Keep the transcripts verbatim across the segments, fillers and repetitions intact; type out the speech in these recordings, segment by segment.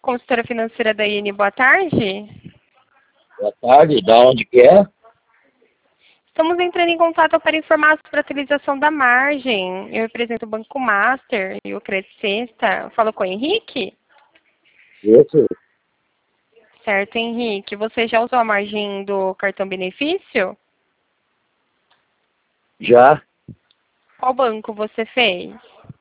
consultora financeira da I N, boa tarde. Boa tarde, da onde que é? Estamos entrando em contato para informar sobre a atualização da margem. Eu represento o Banco Master e o Credit Sexta. Falo com o Henrique? Isso, Certo, Henrique. Você já usou a margem do cartão benefício? já, Qual banco você fez?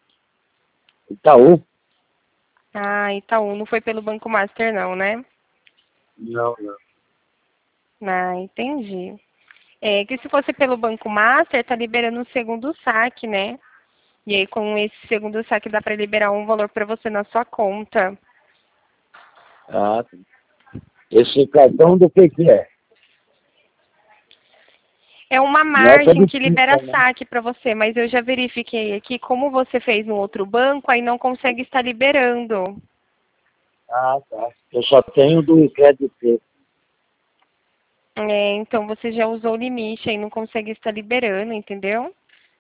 Itaú? Ah, Itaú. Não foi pelo Banco Master não, né? Não, não. Ah, entendi. É que se fosse pelo Banco Master, tá liberando o segundo saque, né? E aí com esse segundo saque dá para liberar um valor para você na sua conta. Ah, tá. Esse cartão do que que é? É uma Nota margem de que libera cinco, né? saque para você, mas eu já verifiquei aqui, como você fez no outro banco, aí não consegue estar liberando. Ah, tá. Eu só tenho do crédito. É, então você já usou o limite, aí não consegue estar liberando, entendeu?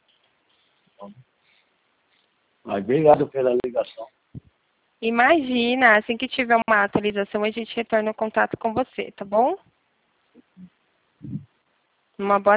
Mas obrigado pela ligação. Imagina, assim que tiver uma atualização, a gente retorna o contato com você, tá bom? Uma boa